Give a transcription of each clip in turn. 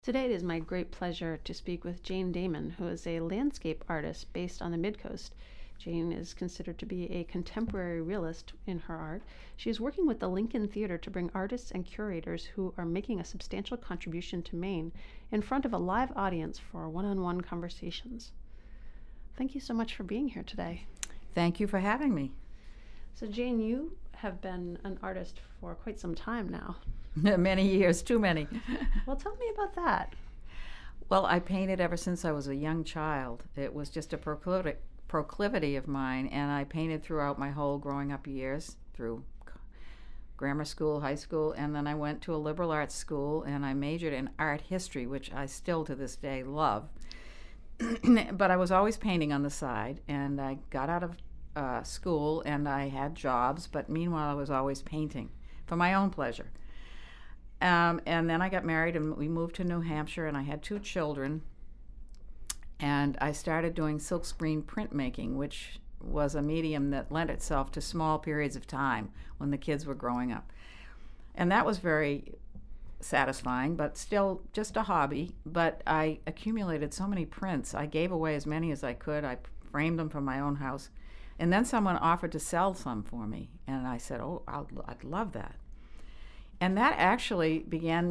Today it is my great pleasure to speak with Jane Damon, who is a landscape artist based on the Midcoast. Jane is considered to be a contemporary realist in her art. She is working with the Lincoln Theater to bring artists and curators who are making a substantial contribution to Maine in front of a live audience for one-on-one conversations. Thank you so much for being here today. Thank you for having me. So Jane, you have been an artist for quite some time now. Many years, too many. Well, tell me about that. Well, I painted ever since I was a young child. It was just a proclivity of mine, and I painted throughout my whole growing up years, through grammar school, high school, and then I went to a liberal arts school, and I majored in art history, which I still to this day love. But I was always painting on the side, and I got out of school, and I had jobs, but meanwhile I was always painting for my own pleasure. And then I got married and we moved to New Hampshire, and I had 2 children, and I started doing silkscreen printmaking, which was a medium that lent itself to small periods of time when the kids were growing up. And that was very satisfying, but still just a hobby. But I accumulated so many prints. I gave away as many as I could. I framed them for my own house. And then someone offered to sell some for me, and I said, oh, I'd love that. And that actually began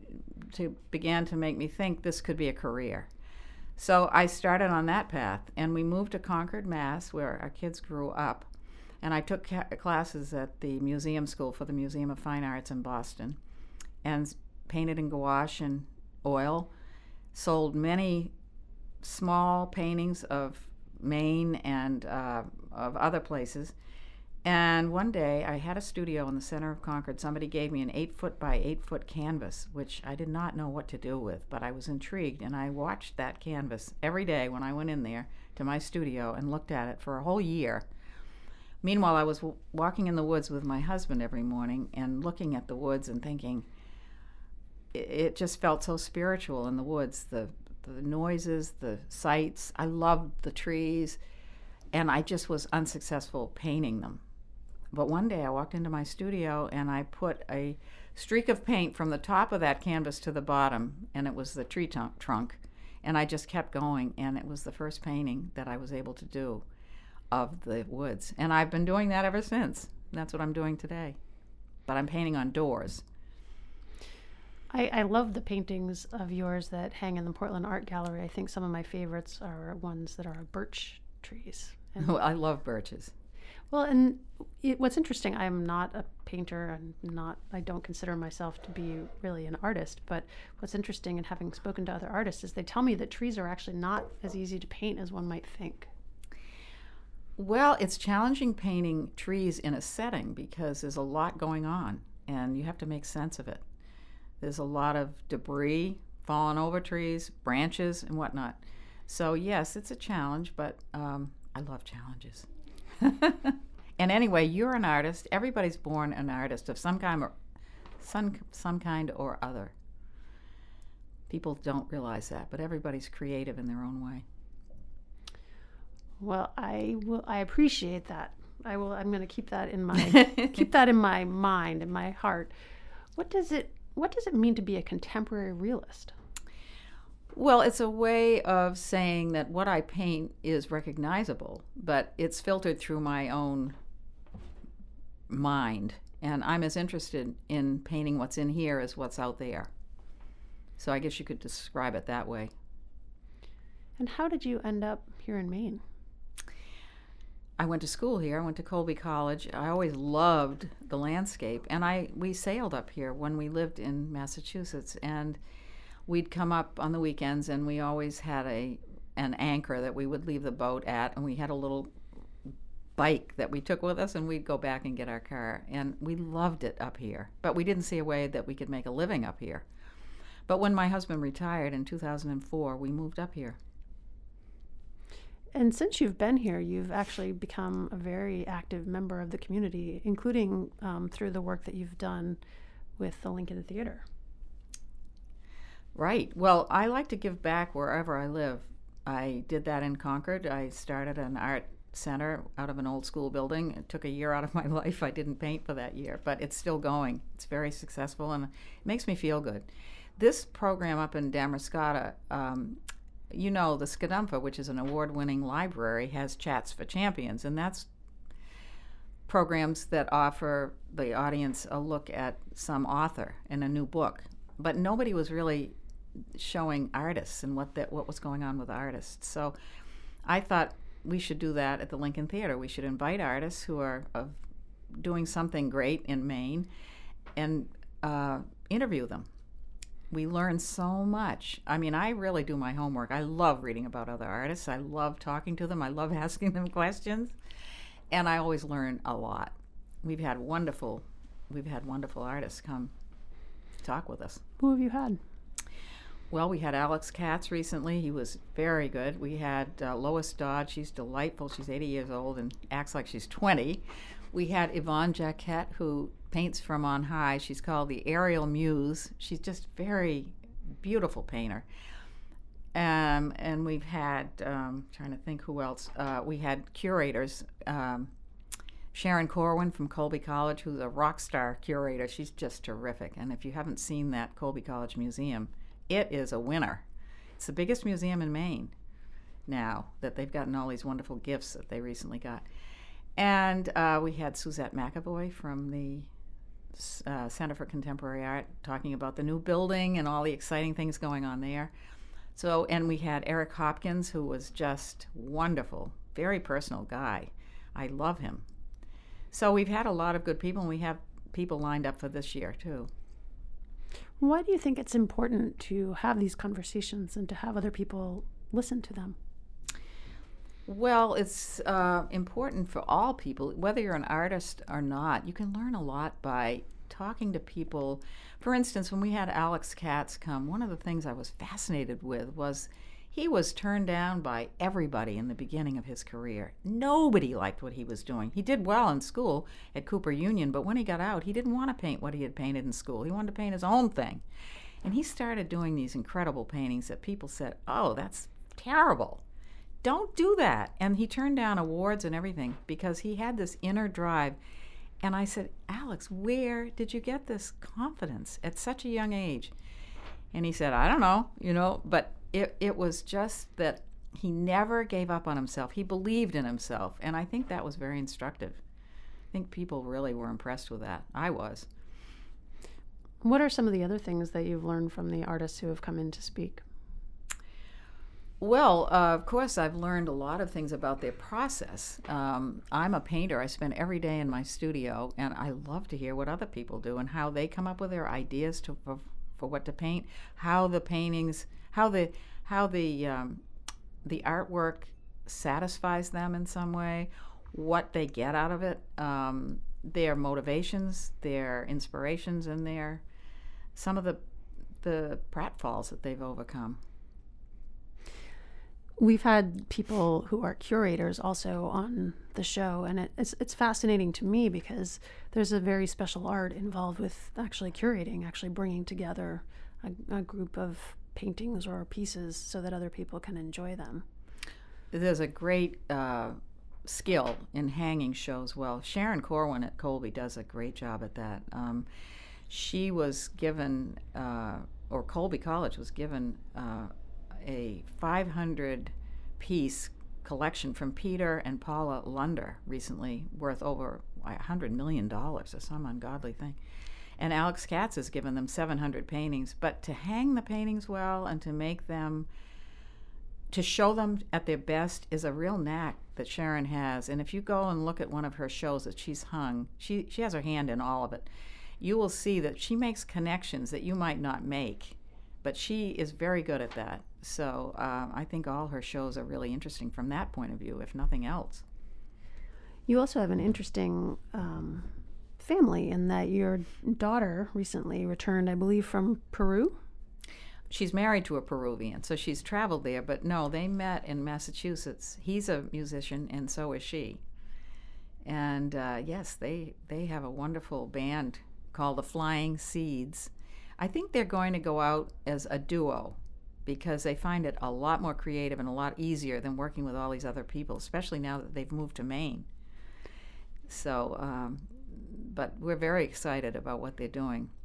to make me think this could be a career. So I started on that path, and we moved to Concord, Mass, where our kids grew up. And I took classes at the museum school for the Museum of Fine Arts in Boston, and painted in gouache and oil, sold many small paintings of Maine and of other places. And one day I had a studio in the center of Concord. Somebody gave me an 8-foot by 8-foot canvas, which I did not know what to do with, but I was intrigued, and I watched that canvas every day when I went in there to my studio and looked at it for a whole year. Meanwhile, I was walking in the woods with my husband every morning and looking at the woods and thinking, it just felt so spiritual in the woods, the noises, the sights. I loved the trees, and I just was unsuccessful painting them. But one day I walked into my studio and I put a streak of paint from the top of that canvas to the bottom, and it was the tree trunk. And I just kept going, and it was the first painting that I was able to do of the woods. And I've been doing that ever since. That's what I'm doing today. But I'm painting on doors. I love the paintings of yours that hang in the Portland Art Gallery. I think some of my favorites are ones that are birch trees. And I love birches. Well, and what's interesting, I'm not a painter. I don't consider myself to be really an artist, but what's interesting in having spoken to other artists is they tell me that trees are actually not as easy to paint as one might think. Well, it's challenging painting trees in a setting because there's a lot going on, and you have to make sense of it. There's a lot of debris, fallen over trees, branches, and whatnot. So yes, it's a challenge, but I love challenges. And anyway, you're an artist. Everybody's born an artist of some kind or other. People don't realize that, but everybody's creative in their own way. Well, I appreciate that. I'm going to keep that in my mind, in my heart. What does it mean to be a contemporary realist? Well, it's a way of saying that what I paint is recognizable, but it's filtered through my own mind, and I'm as interested in painting what's in here as what's out there. So I guess you could describe it that way. And how did you end up here in Maine? I went to school here. I went to Colby College. I always loved the landscape, and we sailed up here when we lived in Massachusetts, and we'd come up on the weekends, and we always had an anchor that we would leave the boat at, and we had a little bike that we took with us, and we'd go back and get our car, and we loved it up here, but we didn't see a way that we could make a living up here. But when my husband retired in 2004, we moved up here. And since you've been here, you've actually become a very active member of the community, including through the work that you've done with the Lincoln Theater. Right. Well, I like to give back wherever I live. I did that in Concord. I started an art center out of an old school building. It took a year out of my life. I didn't paint for that year, but it's still going. It's very successful, and it makes me feel good. This program up in Damariscotta, you know, the Scadumpha, which is an award-winning library, has Chats for Champions, and that's programs that offer the audience a look at some author in a new book. But nobody was really showing artists and what was going on with artists. So I thought we should do that at the Lincoln Theater. We should invite artists who are doing something great in Maine and interview them. We learn so much. I mean, I really do my homework. I love reading about other artists. I love talking to them. I love asking them questions. And I always learn a lot. We've had wonderful artists come talk with us. Who have you had? Well, we had Alex Katz recently. He was very good. We had Lois Dodd. She's delightful. She's 80 years old and acts like she's 20. We had Yvonne Jacquette, who paints from on high. She's called the Aerial Muse. She's just very beautiful painter. And we've had, trying to think who else, we had curators. Sharon Corwin from Colby College, who's a rock star curator. She's just terrific. And if you haven't seen that Colby College Museum, it is a winner. It's the biggest museum in Maine now that they've gotten all these wonderful gifts that they recently got. And we had Suzette McAvoy from the Center for Contemporary Art talking about the new building and all the exciting things going on there. So, and we had Eric Hopkins, who was just wonderful, very personal guy. I love him. So we've had a lot of good people, and we have people lined up for this year, too. Why do you think it's important to have these conversations and to have other people listen to them? Well, it's important for all people, whether you're an artist or not. You can learn a lot by talking to people. For instance, when we had Alex Katz come, one of the things I was fascinated with was he was turned down by everybody in the beginning of his career. Nobody liked what he was doing. He did well in school at Cooper Union, but when he got out, he didn't want to paint what he had painted in school. He wanted to paint his own thing. And he started doing these incredible paintings that people said, oh, that's terrible. Don't do that. And he turned down awards and everything because he had this inner drive. And I said, Alex, where did you get this confidence at such a young age? And he said, I don't know, but it was just that he never gave up on himself. He believed in himself. And I think that was very instructive. I think people really were impressed with that. I was. What are some of the other things that you've learned from the artists who have come in to speak? Well, of course, I've learned a lot of things about their process. I'm a painter. I spend every day in my studio, and I love to hear what other people do and how they come up with their ideas for what to paint, how the paintings, how the artwork satisfies them in some way, what they get out of it, their motivations, their inspirations, and some of the pratfalls that they've overcome. We've had people who are curators also on the show, and it's fascinating to me because there's a very special art involved with actually curating, actually bringing together a group of paintings or pieces so that other people can enjoy them. There's a great skill in hanging shows well. Sharon Corwin at Colby does a great job at that. She was given, or Colby College was given, a 500-piece collection from Peter and Paula Lunder recently, worth over $100 million or some ungodly thing. And Alex Katz has given them 700 paintings. But to hang the paintings well and to make them, to show them at their best is a real knack that Sharon has. And if you go and look at one of her shows that she's hung, she has her hand in all of it. You will see that she makes connections that you might not make. But she is very good at that. So I think all her shows are really interesting from that point of view, if nothing else. You also have an interesting family in that your daughter recently returned, I believe, from Peru? She's married to a Peruvian, so she's traveled there. But no, they met in Massachusetts. He's a musician, and so is she. And yes, they have a wonderful band called the Flying Seeds. I think they're going to go out as a duo because they find it a lot more creative and a lot easier than working with all these other people, especially now that they've moved to Maine. So, but we're very excited about what they're doing.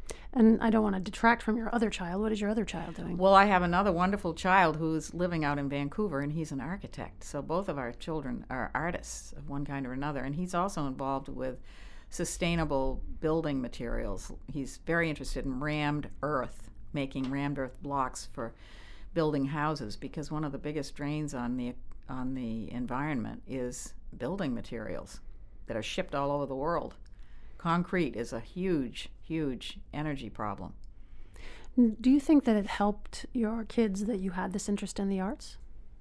And I don't want to detract from your other child. What is your other child doing? Well, I have another wonderful child who's living out in Vancouver, and he's an architect. So both of our children are artists of one kind or another, and he's also involved with sustainable building materials. He's very interested in rammed earth, making rammed earth blocks for building houses, because one of the biggest drains on the environment is building materials that are shipped all over the world. Concrete is a huge, huge energy problem. Do you think that it helped your kids that you had this interest in the arts?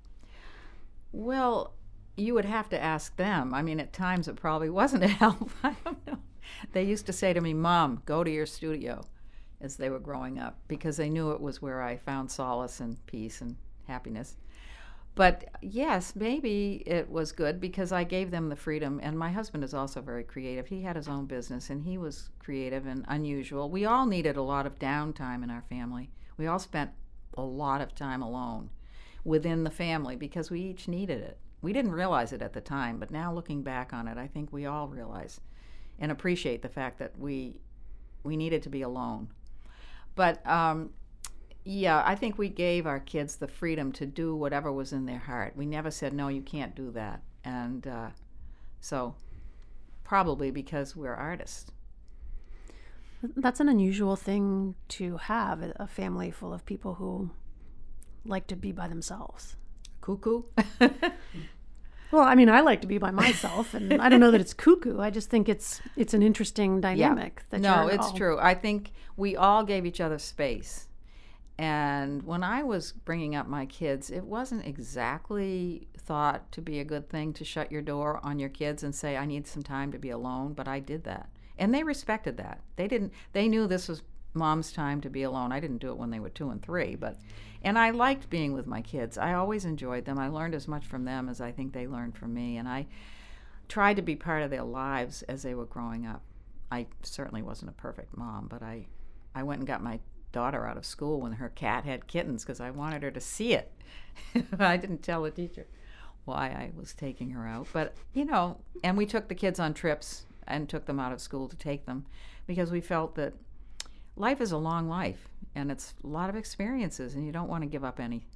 Well, you would have to ask them. I mean, at times it probably wasn't a help. I don't know. They used to say to me, "Mom, go to your studio," as they were growing up, because they knew it was where I found solace and peace and happiness. But yes, maybe it was good because I gave them the freedom. And my husband is also very creative. He had his own business, and he was creative and unusual. We all needed a lot of downtime in our family. We all spent a lot of time alone within the family because we each needed it. We didn't realize it at the time, but now looking back on it, I think we all realize and appreciate the fact that we needed to be alone. But yeah, I think we gave our kids the freedom to do whatever was in their heart. We never said, no, you can't do that. And so probably because we're artists. That's an unusual thing to have, a family full of people who like to be by themselves. Cuckoo? Well, I mean, I like to be by myself, and I don't know that it's cuckoo. I just think it's an interesting dynamic. Yeah. No, it's true. I think we all gave each other space. And when I was bringing up my kids, it wasn't exactly thought to be a good thing to shut your door on your kids and say, I need some time to be alone, but I did that. And they respected that. They knew this was Mom's time to be alone. I didn't do it when they were 2 and 3, and I liked being with my kids. I always enjoyed them. I learned as much from them as I think they learned from me, and I tried to be part of their lives as they were growing up. I certainly wasn't a perfect mom, but I went and got my daughter out of school when her cat had kittens because I wanted her to see it. I didn't tell the teacher why I was taking her out, but and we took the kids on trips and took them out of school to take them because we felt that life is a long life and it's a lot of experiences and you don't want to give up any.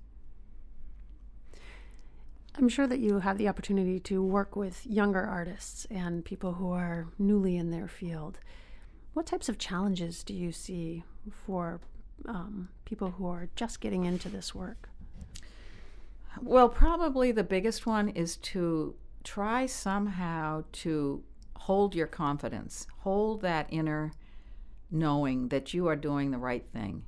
I'm sure that you have the opportunity to work with younger artists and people who are newly in their field. What types of challenges do you see for people who are just getting into this work? Well, probably the biggest one is to try somehow to hold your confidence, hold that inner knowing that you are doing the right thing.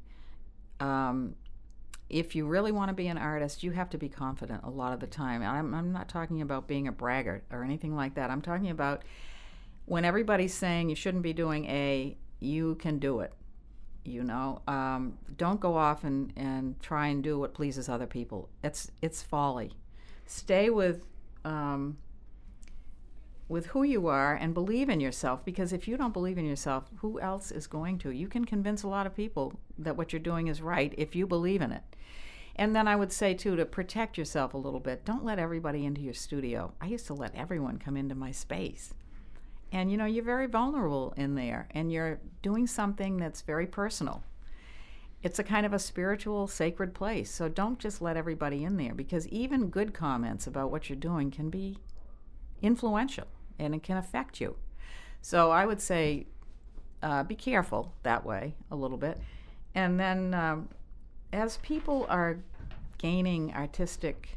If you really want to be an artist, you have to be confident a lot of the time. I'm not talking about being a braggart or anything like that. I'm talking about when everybody's saying you shouldn't be doing A, you can do it. Don't go off and try and do what pleases other people. It's folly. Stay with who you are and believe in yourself, because if you don't believe in yourself, who else is going to? You can convince a lot of people that what you're doing is right if you believe in it. And then I would say, too, to protect yourself a little bit. Don't let everybody into your studio. I used to let everyone come into my space. And, you're very vulnerable in there, and you're doing something that's very personal. It's a kind of a spiritual, sacred place. So don't just let everybody in there, because even good comments about what you're doing can be influential, and it can affect you. So I would say be careful that way a little bit. And then as people are gaining artistic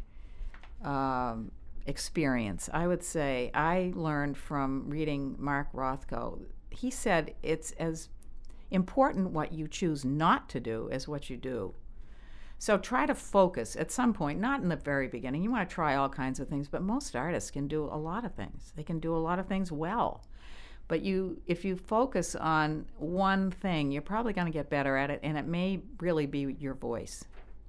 experience, I would say I learned from reading Mark Rothko. He said it's as important what you choose not to do as what you do. So try to focus at some point, not in the very beginning. You want to try all kinds of things, but most artists can do a lot of things. They can do a lot of things well. But if you focus on one thing, you're probably going to get better at it, and it may really be your voice.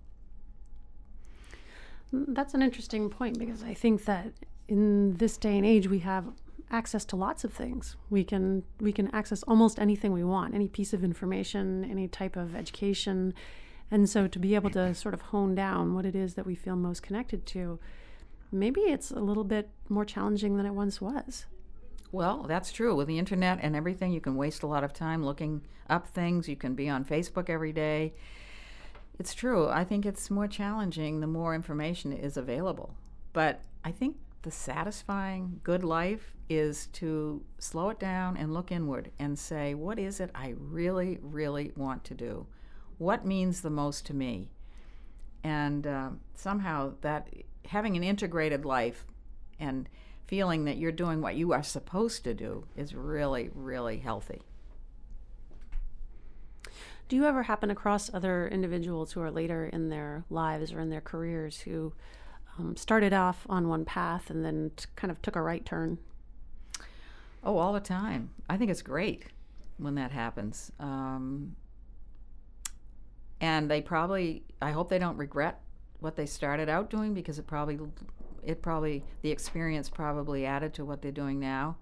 That's an interesting point, because I think that in this day and age we have access to lots of things. We can access almost anything we want, any piece of information, any type of education. And so to be able to sort of hone down what it is that we feel most connected to, maybe it's a little bit more challenging than it once was. Well, that's true. With the internet and everything, you can waste a lot of time looking up things. You can be on Facebook every day. It's true. I think it's more challenging the more information is available. But I think the satisfying good life is to slow it down and look inward and say, what is it I really, really want to do? What means the most to me? And somehow that having an integrated life and feeling that you're doing what you are supposed to do is really, really healthy. Do you ever happen across other individuals who are later in their lives or in their careers who started off on one path and then kind of took a right turn? Oh, all the time. I think it's great when that happens. And they probably, I hope they don't regret what they started out doing, because the experience probably added to what they're doing now.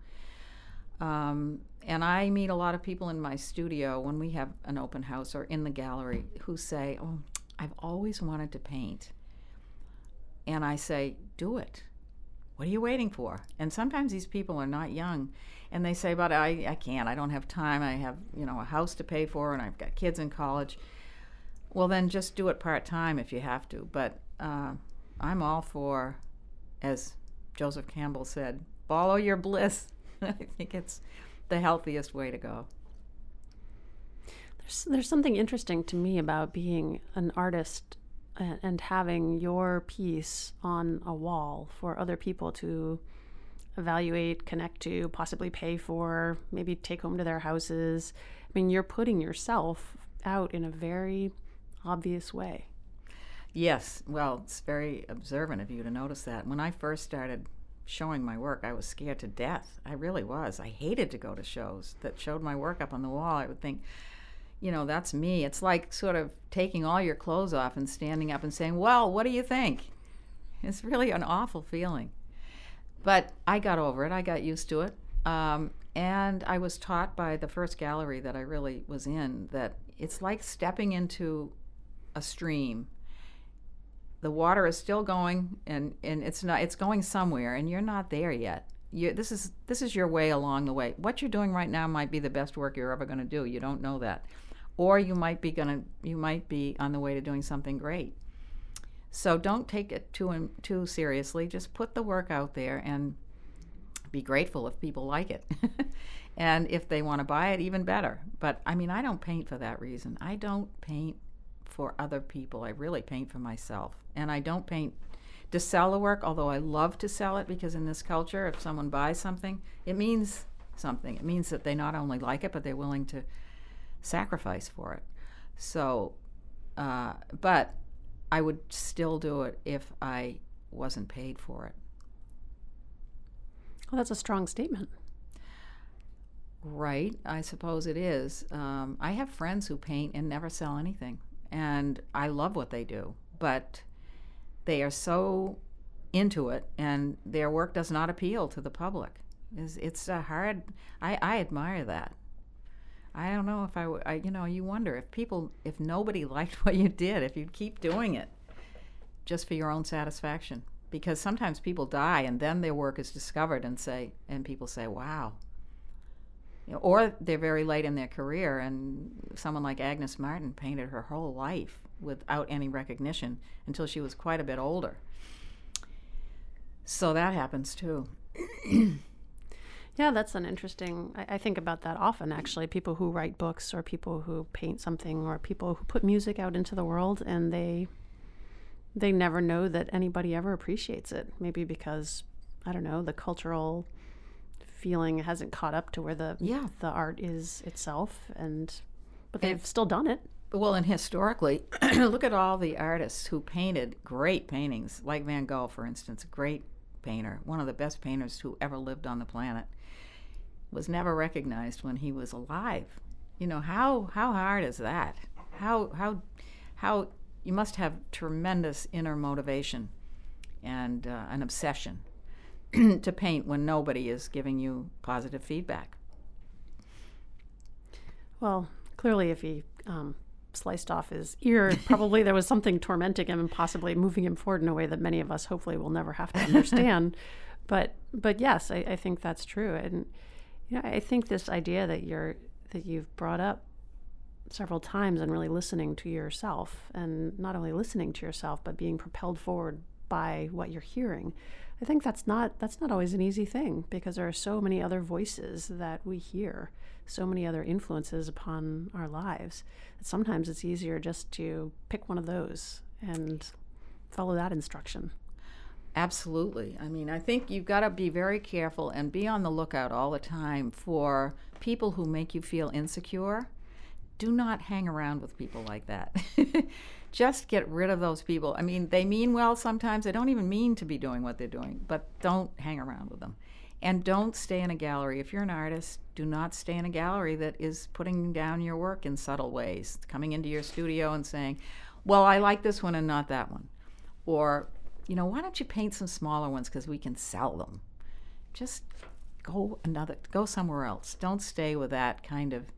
And I meet a lot of people in my studio when we have an open house or in the gallery who say, oh, I've always wanted to paint. And I say, do it. What are you waiting for? And sometimes these people are not young, and they say, but I can't, I don't have time, I have, a house to pay for, and I've got kids in college. Well, then just do it part-time if you have to. But I'm all for, as Joseph Campbell said, follow your bliss. I think it's the healthiest way to go. There's something interesting to me about being an artist and having your piece on a wall for other people to evaluate, connect to, possibly pay for, maybe take home to their houses. I mean, you're putting yourself out in a very obvious way. Yes, well, it's very observant of you to notice that. When I first started showing my work, I was scared to death. I really was. I hated to go to shows that showed my work up on the wall. I would think, that's me. It's like sort of taking all your clothes off and standing up and saying, well, what do you think? It's really an awful feeling. But I got over it. I got used to it. And I was taught by the first gallery that I really was in that it's like stepping into a stream. The water is still going, and it's going somewhere, and you're not there yet. This is your way along the way. What you're doing right now might be the best work you're ever going to do. You don't know that, or you might be on the way to doing something great. So don't take it too seriously. Just put the work out there and be grateful if people like it, and if they want to buy it, even better. But I mean, I don't paint for that reason. I don't paint for other people. I really paint for myself. And I don't paint to sell the work, although I love to sell it, because in this culture, if someone buys something, it means something. It means that they not only like it, but they're willing to sacrifice for it. So, but I would still do it if I wasn't paid for it. Well, that's a strong statement. Right, I suppose it is. I have friends who paint and never sell anything. And I love what they do, but they are so into it, and their work does not appeal to the public. It's a hard. I admire that. I don't know if you wonder if nobody liked what you did, if you'd keep doing it just for your own satisfaction. Because sometimes people die, and then their work is discovered, and people say, "Wow." Or they're very late in their career, and someone like Agnes Martin painted her whole life without any recognition until she was quite a bit older. So that happens too. Yeah, that's an interesting, I think about that often, actually. People who write books, or people who paint something, or people who put music out into the world, and they never know that anybody ever appreciates it. Maybe because, I don't know, the cultural feeling hasn't caught up to where the art is itself, but they've still done it. Well, and historically, look at all the artists who painted great paintings, like Van Gogh, for instance, a great painter, one of the best painters who ever lived on the planet, was never recognized when he was alive. How hard is that? How you must have tremendous inner motivation and an obsession to paint when nobody is giving you positive feedback. Well, clearly if he sliced off his ear, probably there was something tormenting him and possibly moving him forward in a way that many of us hopefully will never have to understand. But yes, I think that's true. And I think this idea that you've brought up several times, and really listening to yourself, and not only listening to yourself but being propelled forward by what you're hearing. I think that's not always an easy thing, because there are so many other voices that we hear, so many other influences upon our lives, that sometimes it's easier just to pick one of those and follow that instruction. Absolutely. I mean, I think you've got to be very careful and be on the lookout all the time for people who make you feel insecure. Do not hang around with people like that. Just get rid of those people. I mean, they mean well sometimes. They don't even mean to be doing what they're doing, but don't hang around with them. And don't stay in a gallery. If you're an artist, do not stay in a gallery that is putting down your work in subtle ways, coming into your studio and saying, well, I like this one and not that one. Or, why don't you paint some smaller ones because we can sell them? Just go somewhere else. Don't stay with that kind of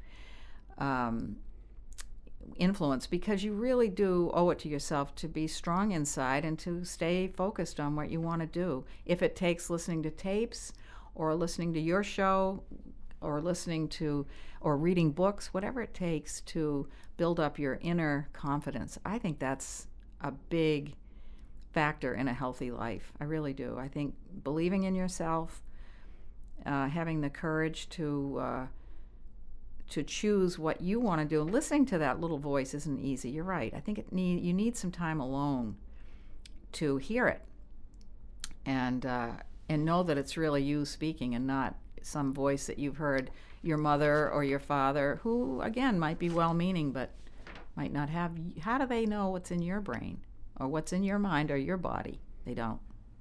influence, because you really do owe it to yourself to be strong inside and to stay focused on what you want to do. If it takes listening to tapes or listening to your show or or reading books, whatever it takes to build up your inner confidence, I think that's a big factor in a healthy life. I really do. I think believing in yourself, having the courage to choose what you want to do. Listening to that little voice isn't easy. You're right. I think you need some time alone to hear it, and know that it's really you speaking and not some voice that you've heard your mother or your father, who again might be well-meaning but might not have. How do they know what's in your brain or what's in your mind or your body? They don't.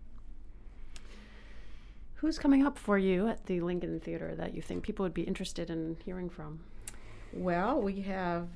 Who's coming up for you at the Lincoln Theater that you think people would be interested in hearing from? Well, we have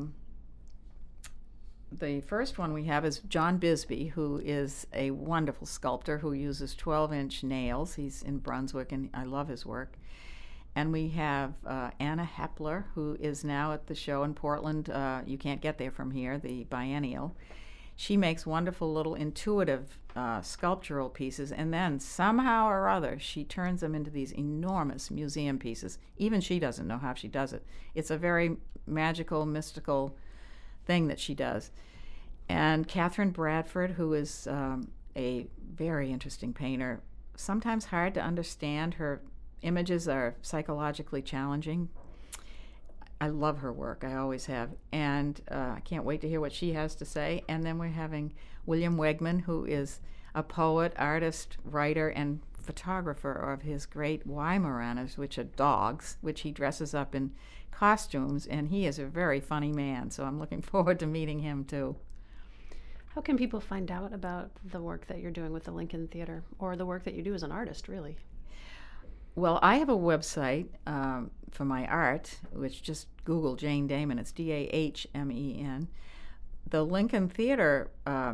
the first one we have is John Bisbee, who is a wonderful sculptor who uses 12-inch nails. He's in Brunswick, and I love his work. And we have Anna Hepler, who is now at the show in Portland. You can't get there from here, the Biennial. She makes wonderful little intuitive sculptural pieces, and then somehow or other she turns them into these enormous museum pieces. Even she doesn't know how she does it. It's a very magical, mystical thing that she does. And Catherine Bradford, who is a very interesting painter, sometimes hard to understand. Her images are psychologically challenging. I love her work. I always have. And I can't wait to hear what she has to say. And then we're having William Wegman, who is a poet, artist, writer, and photographer of his great Weimaraners, which are dogs, which he dresses up in costumes. And he is a very funny man. So I'm looking forward to meeting him, too. How can people find out about the work that you're doing with the Lincoln Theater, or the work that you do as an artist, really? Well, I have a website for my art, which just Google Jane Damon. It's Dahmen. The Lincoln Theater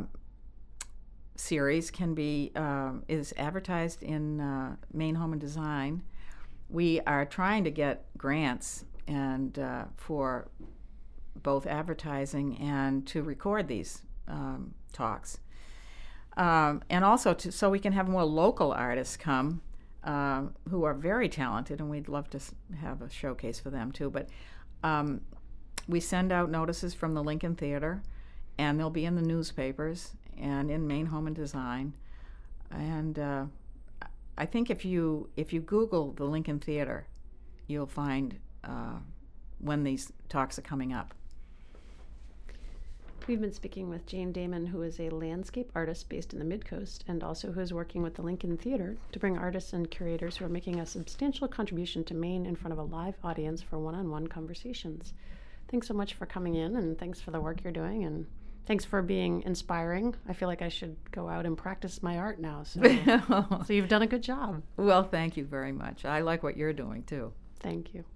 series is advertised in Maine Home and Design. We are trying to get grants and for both advertising and to record these talks, and also so we can have more local artists come. Who are very talented, and we'd love to have a showcase for them too. But we send out notices from the Lincoln Theater, and they'll be in the newspapers and in Maine Home and Design. And I think if you Google the Lincoln Theater, you'll find when these talks are coming up. We've been speaking with Jane Damon, who is a landscape artist based in the Mid-Coast, and also who is working with the Lincoln Theater to bring artists and curators who are making a substantial contribution to Maine in front of a live audience for one-on-one conversations. Thanks so much for coming in, and thanks for the work you're doing, and thanks for being inspiring. I feel like I should go out and practice my art now. So, so you've done a good job. Well, thank you very much. I like what you're doing, too. Thank you.